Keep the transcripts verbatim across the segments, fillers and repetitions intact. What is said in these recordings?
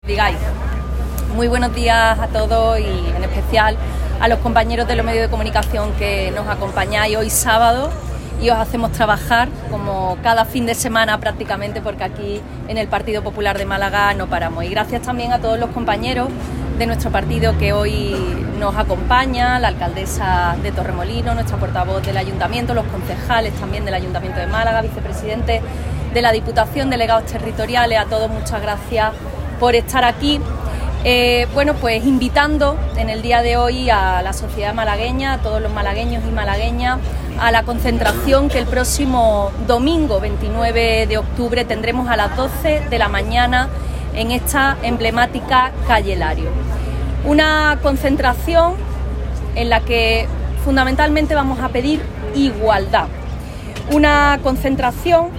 Digáis. Muy buenos días a todos y en especial a los compañeros de los medios de comunicación que nos acompañáis hoy sábado y os hacemos trabajar como cada fin de semana prácticamente, porque aquí en el Partido Popular de Málaga no paramos. Y gracias también a todos los compañeros de nuestro partido que hoy nos acompaña, la alcaldesa de Torremolinos, nuestra portavoz del Ayuntamiento, los concejales también del Ayuntamiento de Málaga, vicepresidente de la Diputación, delegados territoriales, a todos muchas gracias por estar aquí. Eh, bueno, pues invitando en el día de hoy a la sociedad malagueña, a todos los malagueños y malagueñas, a la concentración que el próximo domingo veintinueve de octubre tendremos a las doce de la mañana en esta emblemática calle Lario. Una concentración en la que fundamentalmente vamos a pedir igualdad. Una concentración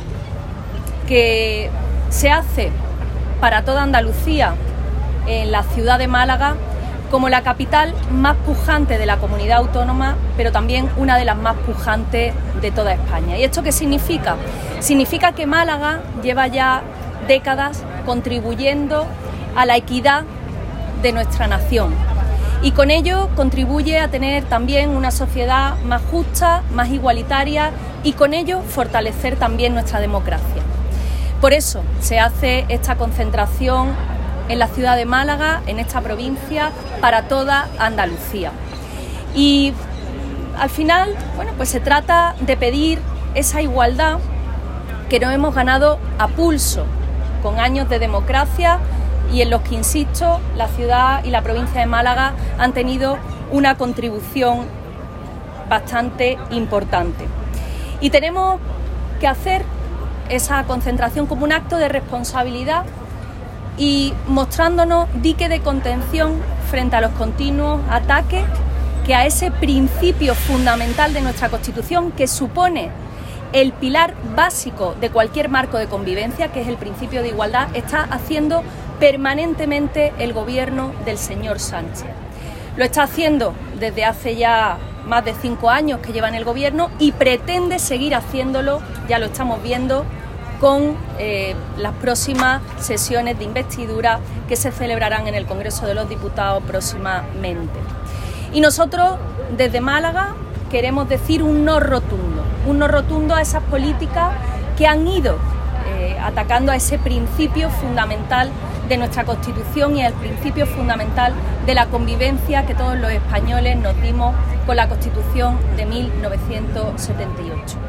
que se hace para toda Andalucía, en la ciudad de Málaga, como la capital más pujante de la comunidad autónoma, pero también una de las más pujantes de toda España. ¿Y esto qué significa? Significa que Málaga lleva ya décadas contribuyendo a la equidad de nuestra nación y con ello contribuye a tener también una sociedad más justa, más igualitaria y con ello fortalecer también nuestra democracia. Por eso se hace esta concentración en la ciudad de Málaga, en esta provincia, para toda Andalucía. Y al final, bueno, pues se trata de pedir esa igualdad que nos hemos ganado a pulso, con años de democracia y en los que, insisto, la ciudad y la provincia de Málaga han tenido una contribución bastante importante. Y tenemos que hacer esa concentración como un acto de responsabilidad y mostrándonos dique de contención frente a los continuos ataques que a ese principio fundamental de nuestra Constitución, que supone el pilar básico de cualquier marco de convivencia, que es el principio de igualdad, está haciendo permanentemente el gobierno del señor Sánchez. Lo está haciendo desde hace ya más de cinco años que lleva en el gobierno y pretende seguir haciéndolo, ya lo estamos viendo, con eh, las próximas sesiones de investidura que se celebrarán en el Congreso de los Diputados próximamente. Y nosotros, desde Málaga, queremos decir un no rotundo, un no rotundo a esas políticas que han ido eh, atacando a ese principio fundamental de nuestra Constitución y al principio fundamental de la convivencia que todos los españoles nos dimos con la Constitución de mil novecientos setenta y ocho.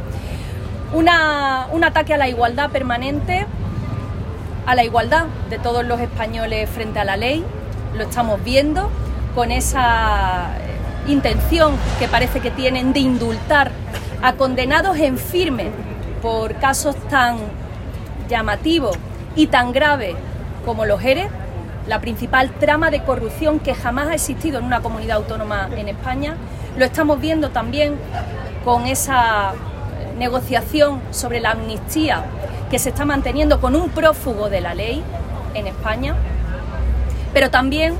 Una, un ataque a la igualdad permanente, a la igualdad de todos los españoles frente a la ley, lo estamos viendo con esa intención que parece que tienen de indultar a condenados en firme por casos tan llamativos y tan graves como los ERE, la principal trama de corrupción que jamás ha existido en una comunidad autónoma en España. Lo estamos viendo también con esa negociación sobre la amnistía que se está manteniendo con un prófugo de la ley en España, pero también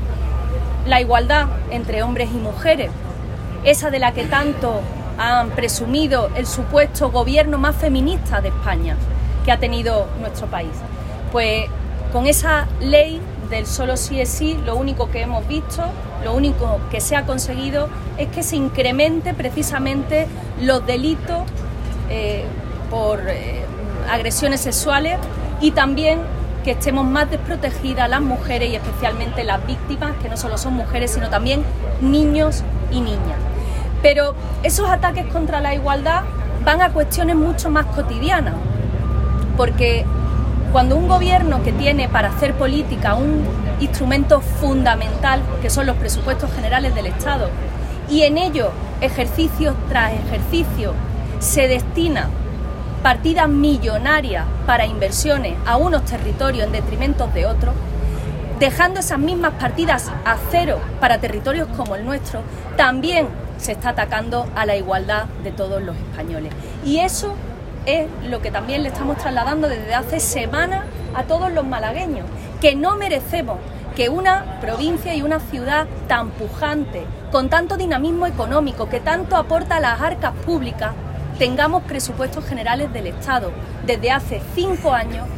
la igualdad entre hombres y mujeres, esa de la que tanto han presumido el supuesto gobierno más feminista de España que ha tenido nuestro país. Pues con esa ley del solo sí es sí, lo único que hemos visto, lo único que se ha conseguido es que se incremente precisamente los delitos eh, por eh, agresiones sexuales y también que estemos más desprotegidas las mujeres y especialmente las víctimas, que no solo son mujeres sino también niños y niñas. Pero esos ataques contra la igualdad van a cuestiones mucho más cotidianas, porque cuando un gobierno que tiene para hacer política un instrumento fundamental, que son los presupuestos generales del Estado, y en ello, ejercicio tras ejercicio, se destina partidas millonarias para inversiones a unos territorios en detrimento de otros, dejando esas mismas partidas a cero para territorios como el nuestro, también se está atacando a la igualdad de todos los españoles. Y eso es lo que también le estamos trasladando desde hace semanas a todos los malagueños, que no merecemos que una provincia y una ciudad tan pujante, con tanto dinamismo económico, que tanto aporta a las arcas públicas, tengamos presupuestos generales del Estado desde hace cinco años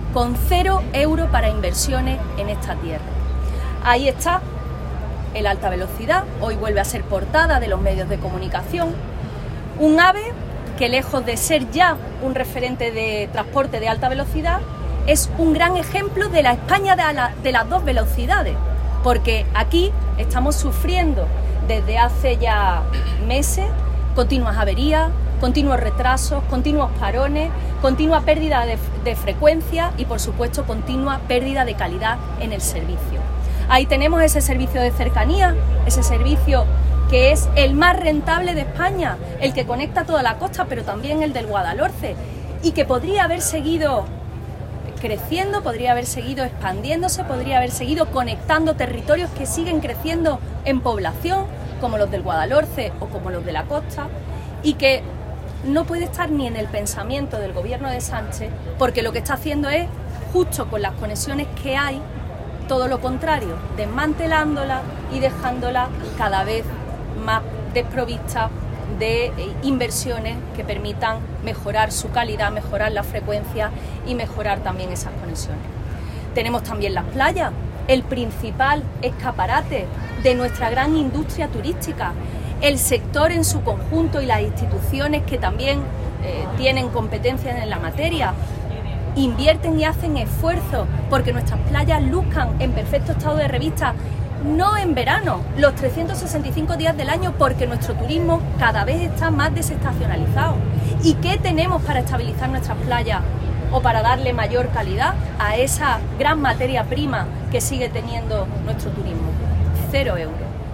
con cero euros para inversiones en esta tierra. Ahí está el alta velocidad, hoy vuelve a ser portada de los medios de comunicación, un AVE que lejos de ser ya un referente de transporte de alta velocidad, es un gran ejemplo de la España de, la, de las dos velocidades, porque aquí estamos sufriendo desde hace ya meses continuas averías, continuos retrasos, continuos parones, continua pérdida de, de frecuencia y, por supuesto, continua pérdida de calidad en el servicio. Ahí tenemos ese servicio de cercanía, ese servicio que es el más rentable de España, el que conecta toda la costa, pero también el del Guadalhorce, y que podría haber seguido creciendo, podría haber seguido expandiéndose, podría haber seguido conectando territorios que siguen creciendo en población, como los del Guadalhorce o como los de la costa, y que no puede estar ni en el pensamiento del gobierno de Sánchez, porque lo que está haciendo es, justo con las conexiones que hay, todo lo contrario, desmantelándola y dejándola cada vez más desprovista de inversiones que permitan mejorar su calidad, mejorar la frecuencia y mejorar también esas conexiones. Tenemos también las playas, el principal escaparate de nuestra gran industria turística. El sector en su conjunto y las instituciones que también eh, tienen competencias en la materia invierten y hacen esfuerzos porque nuestras playas luzcan en perfecto estado de revista, no en verano, los trescientos sesenta y cinco días del año, porque nuestro turismo cada vez está más desestacionalizado. ¿Y qué tenemos para estabilizar nuestras playas o para darle mayor calidad a esa gran materia prima que sigue teniendo nuestro turismo? Cero euros.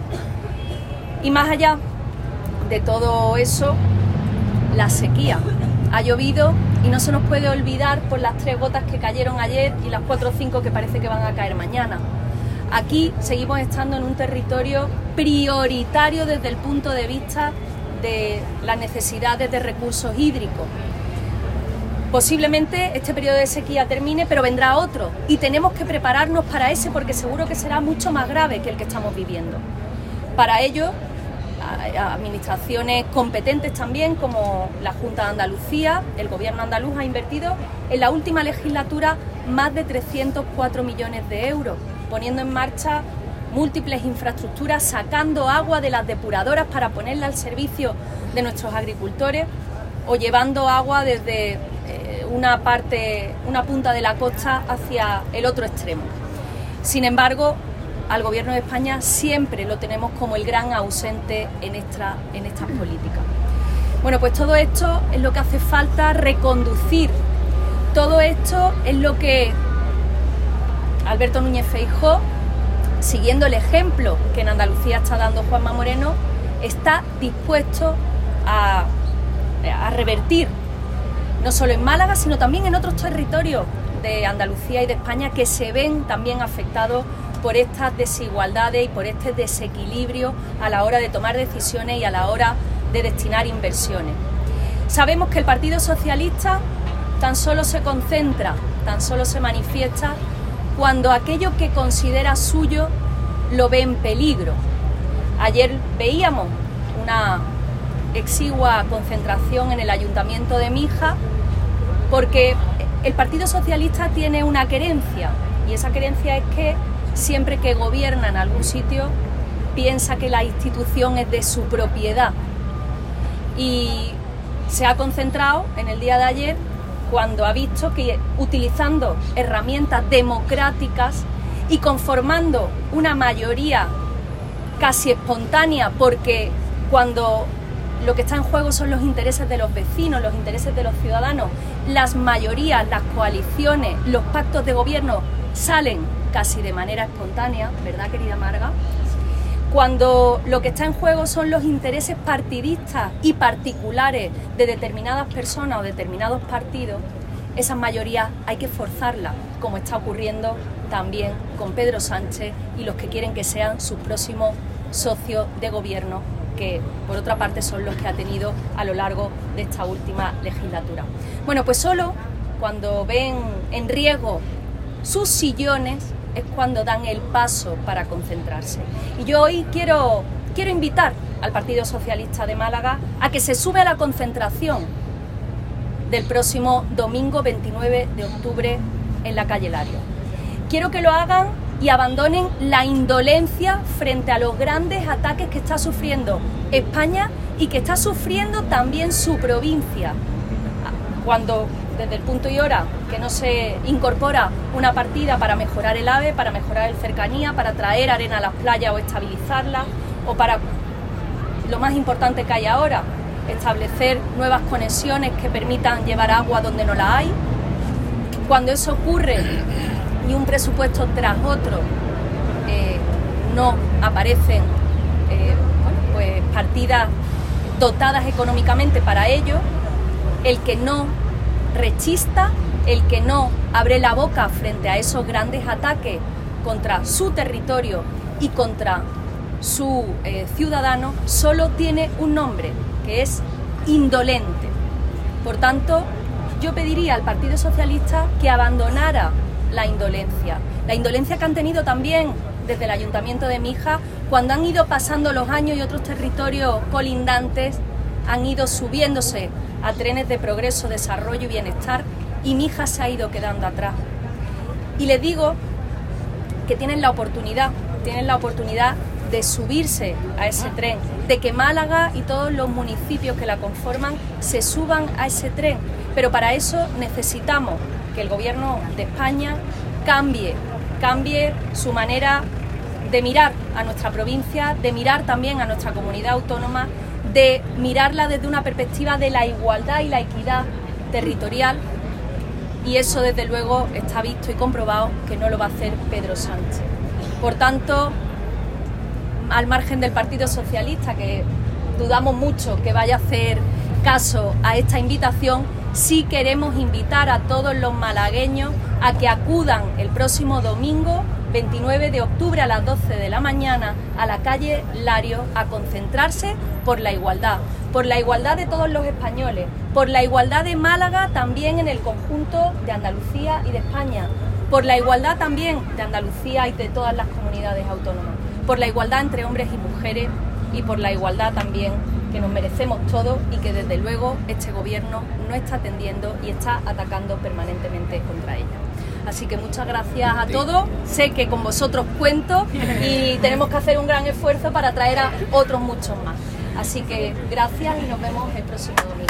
Y más allá de todo eso, la sequía. Ha llovido y no se nos puede olvidar por las tres gotas que cayeron ayer y las cuatro o cinco que parece que van a caer mañana. Aquí seguimos estando en un territorio prioritario desde el punto de vista de las necesidades de recursos hídricos. Posiblemente este periodo de sequía termine, pero vendrá otro y tenemos que prepararnos para ese, porque seguro que será mucho más grave que el que estamos viviendo. Para ello, administraciones competentes también, como la Junta de Andalucía, el Gobierno andaluz, ha invertido en la última legislatura más de trescientos cuatro millones de euros, poniendo en marcha múltiples infraestructuras, sacando agua de las depuradoras para ponerla al servicio de nuestros agricultores, o llevando agua desde eh, una parte, una punta de la costa hacia el otro extremo. Sin embargo, al Gobierno de España siempre lo tenemos como el gran ausente en, esta, en estas políticas. Bueno, pues todo esto es lo que hace falta reconducir. Todo esto es lo que Alberto Núñez Feijóo, siguiendo el ejemplo que en Andalucía está dando Juanma Moreno, está dispuesto a, a revertir, no solo en Málaga, sino también en otros territorios de Andalucía y de España que se ven también afectados por estas desigualdades y por este desequilibrio a la hora de tomar decisiones y a la hora de destinar inversiones. Sabemos que el Partido Socialista tan solo se concentra, tan solo se manifiesta cuando aquello que considera suyo lo ve en peligro. Ayer veíamos una exigua concentración en el Ayuntamiento de Mija porque el Partido Socialista tiene una querencia, y esa querencia es que siempre que gobierna en algún sitio piensa que la institución es de su propiedad, y se ha concentrado en el día de ayer cuando ha visto que utilizando herramientas democráticas y conformando una mayoría casi espontánea, porque cuando lo que está en juego son los intereses de los vecinos, los intereses de los ciudadanos, las mayorías, las coaliciones, los pactos de gobierno salen casi de manera espontánea, ¿verdad, querida Marga? Cuando lo que está en juego son los intereses partidistas y particulares de determinadas personas o determinados partidos, esas mayorías hay que forzarlas, como está ocurriendo también con Pedro Sánchez y los que quieren que sean sus próximos socios de gobierno, que por otra parte son los que ha tenido a lo largo de esta última legislatura. Bueno, pues solo cuando ven en riesgo sus sillones es cuando dan el paso para concentrarse. Y yo hoy quiero, quiero invitar al Partido Socialista de Málaga a que se sube a la concentración del próximo domingo veintinueve de octubre en la calle Lario. Quiero que lo hagan y abandonen la indolencia frente a los grandes ataques que está sufriendo España y que está sufriendo también su provincia. Cuando desde el punto y hora que no se incorpora una partida para mejorar el AVE, para mejorar el cercanía, para traer arena a las playas o estabilizarlas, o para lo más importante que hay ahora, establecer nuevas conexiones que permitan llevar agua donde no la hay. Cuando eso ocurre y un presupuesto tras otro eh, no aparecen eh, bueno, pues partidas dotadas económicamente para ello, el que no rechista, el que no abre la boca frente a esos grandes ataques contra su territorio y contra su eh, ciudadano, solo tiene un nombre, que es indolente. Por tanto, yo pediría al Partido Socialista que abandonara la indolencia, la indolencia que han tenido también desde el Ayuntamiento de Mijas, cuando han ido pasando los años y otros territorios colindantes han ido subiéndose a trenes de progreso, desarrollo y bienestar, y Mijas se ha ido quedando atrás. Y les digo que tienen la oportunidad, tienen la oportunidad de subirse a ese tren, de que Málaga y todos los municipios que la conforman se suban a ese tren, pero para eso necesitamos que el Gobierno de España cambie, cambie su manera de mirar a nuestra provincia, de mirar también a nuestra comunidad autónoma, de mirarla desde una perspectiva de la igualdad y la equidad territorial, y eso desde luego está visto y comprobado que no lo va a hacer Pedro Sánchez. Por tanto, al margen del Partido Socialista, que dudamos mucho que vaya a hacer caso a esta invitación, sí queremos invitar a todos los malagueños a que acudan el próximo domingo veintinueve de octubre a las doce de la mañana a la calle Lario a concentrarse por la igualdad, por la igualdad de todos los españoles, por la igualdad de Málaga también en el conjunto de Andalucía y de España, por la igualdad también de Andalucía y de todas las comunidades autónomas, por la igualdad entre hombres y mujeres y por la igualdad también que nos merecemos todos y que desde luego este gobierno no está atendiendo y está atacando permanentemente contra ella. Así que muchas gracias a todos, sé que con vosotros cuento y tenemos que hacer un gran esfuerzo para traer a otros muchos más. Así que gracias y nos vemos el próximo domingo.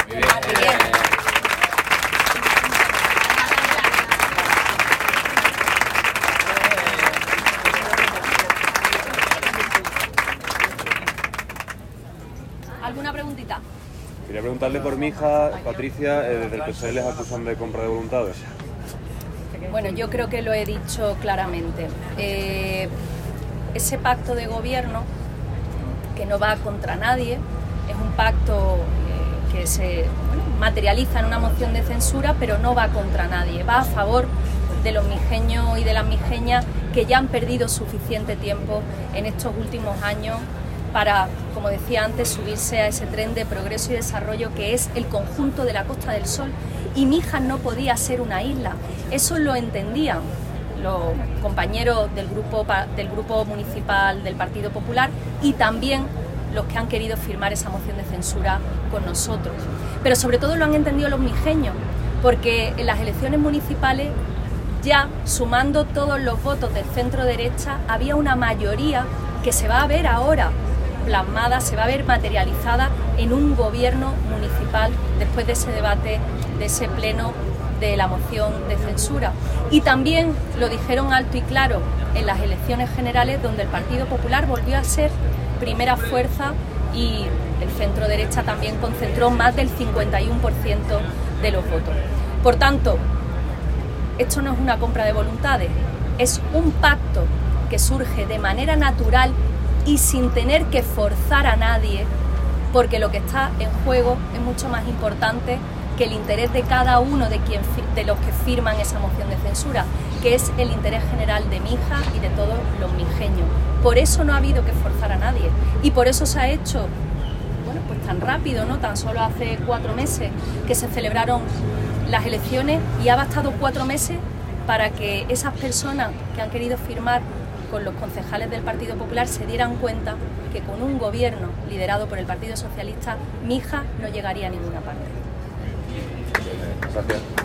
¿Alguna preguntita? Quería preguntarle por mi hija, Patricia, eh, desde el P S O E les acusan de compra de voluntades. Bueno, yo creo que lo he dicho claramente. Eh, ese pacto de gobierno, que no va contra nadie, es un pacto eh, que se bueno, materializa en una moción de censura, pero no va contra nadie, va a favor de los mijeños y de las mijeñas que ya han perdido suficiente tiempo en estos últimos años para, como decía antes, subirse a ese tren de progreso y desarrollo que es el conjunto de la Costa del Sol. Y Mijas no podía ser una isla, eso lo entendían los compañeros del grupo, del grupo municipal del Partido Popular y también los que han querido firmar esa moción de censura con nosotros. Pero sobre todo lo han entendido los mijeños, porque en las elecciones municipales, ya sumando todos los votos del centro derecha, había una mayoría que se va a ver ahora plasmada, se va a ver materializada en un gobierno municipal después de ese debate, de ese pleno de la moción de censura. Y también lo dijeron alto y claro en las elecciones generales, donde el Partido Popular volvió a ser primera fuerza y el centro derecha también concentró más del cincuenta y uno por ciento de los votos. Por tanto, esto no es una compra de voluntades, es un pacto que surge de manera natural y sin tener que forzar a nadie, porque lo que está en juego es mucho más importante que el interés de cada uno de, quien, de los que firman esa moción de censura, que es el interés general de Mijas y de todos los mijeños. Por eso no ha habido que forzar a nadie y por eso se ha hecho bueno, pues tan rápido, ¿no? Tan solo hace cuatro meses que se celebraron las elecciones y ha bastado cuatro meses para que esas personas que han querido firmar con los concejales del Partido Popular se dieran cuenta que con un gobierno liderado por el Partido Socialista, Mijas no llegaría a ninguna parte. Gracias.